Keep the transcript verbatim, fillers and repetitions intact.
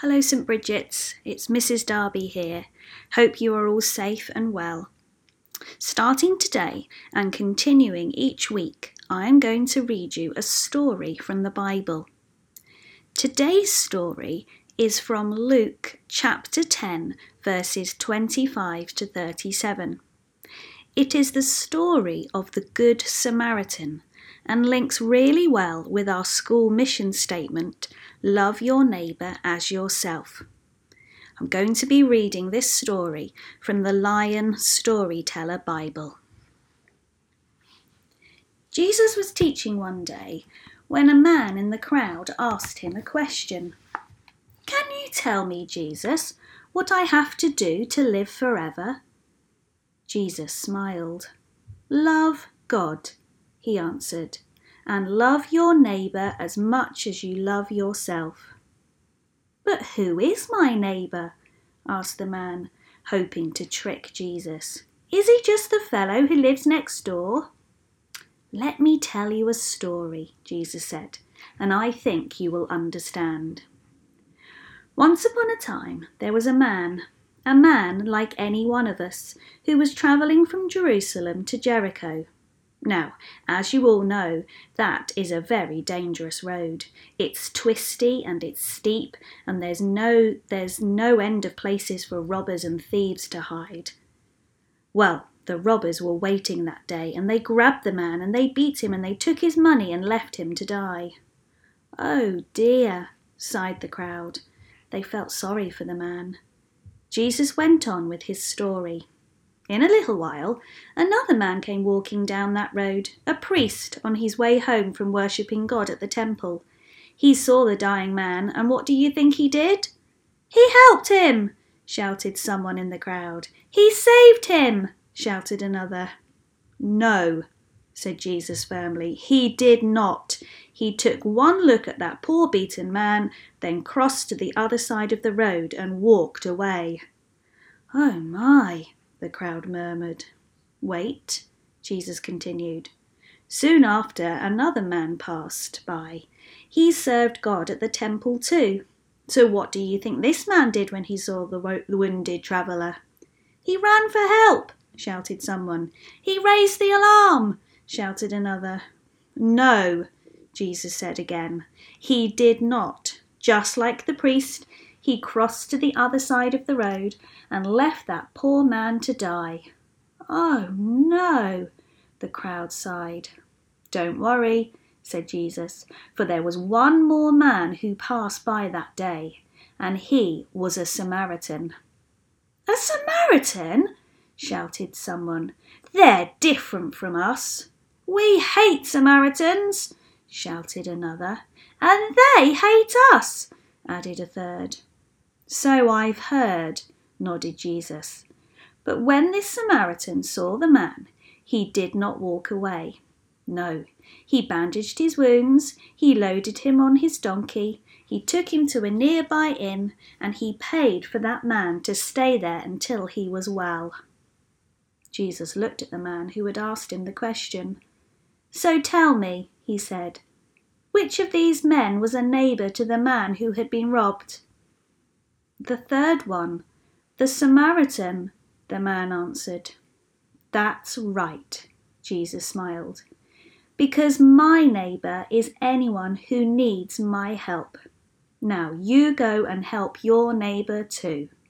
Hello St Bridget's, it's Missus Darby here. Hope you are all safe and well. Starting today and continuing each week, I am going to read you a story from the Bible. Today's story is from Luke chapter ten, verses twenty-five to thirty-seven. It is the story of the Good Samaritan and links really well with our school mission statement, love your neighbour as yourself. I'm going to be reading this story from the Lion Storyteller Bible. Jesus was teaching one day when a man in the crowd asked him a question. "Can you tell me, Jesus, what I have to do to live forever?" Jesus smiled. "Love God," he answered, "and love your neighbour as much as you love yourself." "But who is my neighbour?" asked the man, hoping to trick Jesus. "Is he just the fellow who lives next door?" "Let me tell you a story," Jesus said, "and I think you will understand. Once upon a time there was a man, a man like any one of us, who was travelling from Jerusalem to Jericho. Now, as you all know, that is a very dangerous road. It's twisty and it's steep, and there's no there's no end of places for robbers and thieves to hide. Well, the robbers were waiting that day, and they grabbed the man and they beat him and they took his money and left him to die. "Oh dear," sighed the crowd. They felt sorry for the man. Jesus went on with his story. In a little while, another man came walking down that road, a priest on his way home from worshipping God at the temple. He saw the dying man, and what do you think he did? "He helped him!" shouted someone in the crowd. "He saved him!" shouted another. "No," said Jesus firmly, "he did not. He took one look at that poor beaten man, then crossed to the other side of the road and walked away." "Oh my," the crowd murmured. "Wait," Jesus continued. "Soon after, another man passed by. He served God at the temple too. So what do you think this man did when he saw the wounded traveller?" "He ran for help," shouted someone. "He raised the alarm," shouted another. "No," Jesus said again. "He did not. Just like the priest, he crossed to the other side of the road and left that poor man to die." "Oh no," the crowd sighed. "Don't worry," said Jesus, "for there was one more man who passed by that day, and he was a Samaritan." "A Samaritan?" shouted someone. "They're different from us." "We hate Samaritans," shouted another. "And they hate us," added a third. "So I've heard," nodded Jesus. But when this Samaritan saw the man, he did not walk away. No, he bandaged his wounds, he loaded him on his donkey, he took him to a nearby inn, and he paid for that man to stay there until he was well. Jesus looked at the man who had asked him the question. "So tell me," he said, "which of these men was a neighbour to the man who had been robbed?" "The third one, the Samaritan," the man answered. "That's right," Jesus smiled, "because my neighbour is anyone who needs my help. Now you go and help your neighbour too."